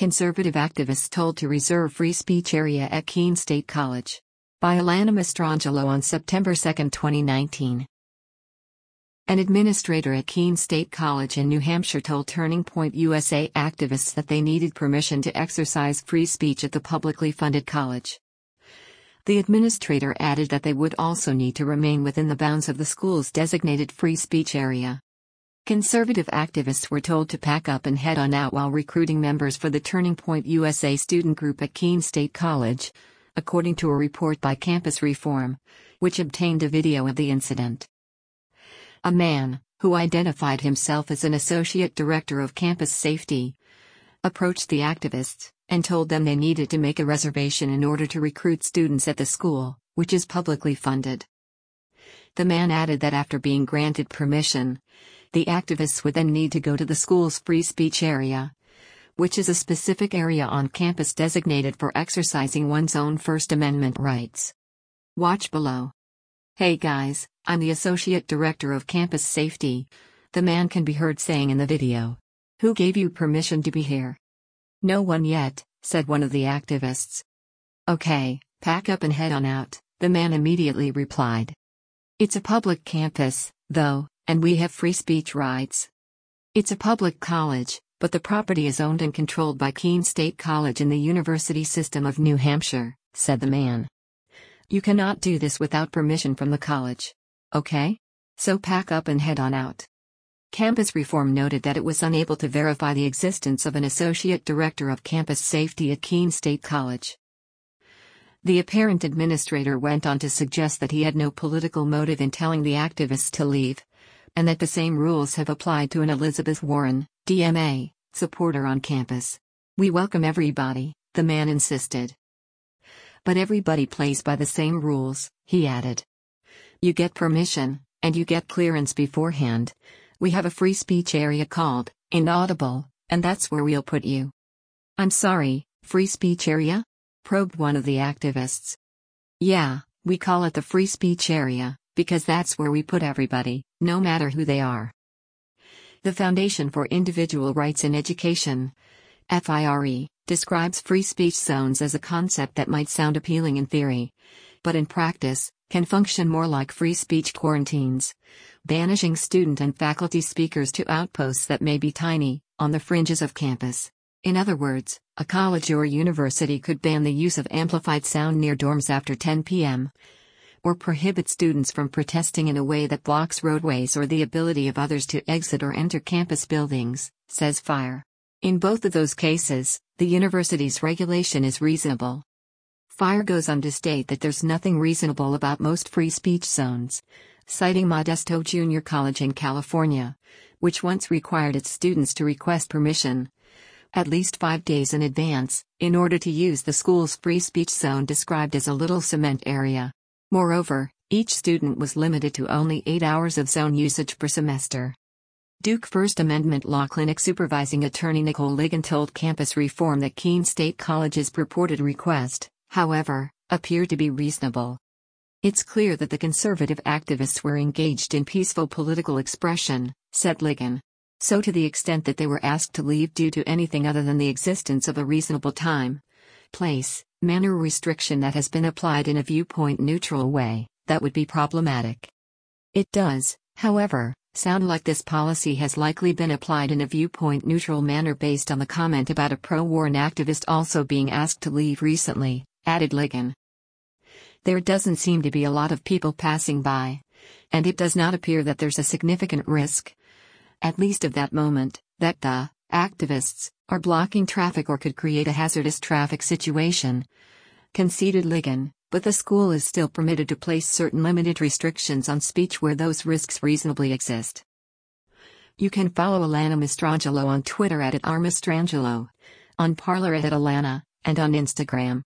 Conservative activists told to reserve free speech area at Keene State College. By Alana Mastrangelo on September 2, 2019. An administrator at Keene State College in New Hampshire told Turning Point USA activists that they needed permission to exercise free speech at the publicly funded college. The administrator added that they would also need to remain within the bounds of the school's designated free speech area. Conservative activists were told to pack up and head on out while recruiting members for the Turning Point USA student group at Keene State College, according to a report by Campus Reform, which obtained a video of the incident. A man, who identified himself as an associate director of campus safety, approached the activists and told them they needed to make a reservation in order to recruit students at the school, which is publicly funded. The man added that after being granted permission, the activists would then need to go to the school's free speech area, which is a specific area on campus designated for exercising one's own First Amendment rights. Watch below. "Hey guys, I'm the Associate Director of Campus Safety," the man can be heard saying in the video. "Who gave you permission to be here?" "No one yet," said one of the activists. "Okay, pack up and head on out," the man immediately replied. "It's a public campus, though, and we have free speech rights. It's a public college, but the property is owned and controlled by Keene State College in the University System of New Hampshire," said the man. "You cannot do this without permission from the college. Okay? So pack up and head on out." Campus Reform noted that it was unable to verify the existence of an associate director of campus safety at Keene State College. The apparent administrator went on to suggest that he had no political motive in telling the activists to leave, and that the same rules have applied to an Elizabeth Warren, DMA, supporter on campus. "We welcome everybody," the man insisted. "But everybody plays by the same rules," he added. "You get permission, and you get clearance beforehand. We have a free speech area called Inaudible, and that's where we'll put you." "I'm sorry, free speech area?" probed one of the activists. "Yeah, we call it the free speech area, because that's where we put everybody, no matter who they are." The Foundation for Individual Rights in Education, FIRE, describes free speech zones as a concept that might sound appealing in theory, but in practice, can function more like free speech quarantines, banishing student and faculty speakers to outposts that may be tiny, on the fringes of campus. In other words, a college or university could ban the use of amplified sound near dorms after 10 p.m., or prohibit students from protesting in a way that blocks roadways or the ability of others to exit or enter campus buildings, says FIRE. In both of those cases, the university's regulation is reasonable. FIRE goes on to state that there's nothing reasonable about most free speech zones, citing Modesto Junior College in California, which once required its students to request permission, at least 5 days in advance, in order to use the school's free speech zone described as a little cement area. Moreover, each student was limited to only 8 hours of zone usage per semester. Duke First Amendment Law Clinic supervising attorney Nicole Ligon told Campus Reform that Keene State College's purported request, however, appeared to be reasonable. "It's clear that the conservative activists were engaged in peaceful political expression," said Ligon. "So to the extent that they were asked to leave due to anything other than the existence of a reasonable time, place, manner restriction that has been applied in a viewpoint-neutral way, that would be problematic. It does, however, sound like this policy has likely been applied in a viewpoint-neutral manner based on the comment about a pro-Warren activist also being asked to leave recently," added Ligon. "There doesn't seem to be a lot of people passing by, and it does not appear that there's a significant risk, at least of that moment, that the activists are blocking traffic or could create a hazardous traffic situation," conceded Ligon, but the school is still permitted to place certain limited restrictions on speech where those risks reasonably exist. You can follow Alana Mastrangelo on Twitter @RMastrangelo, on Parler @Alana, and on Instagram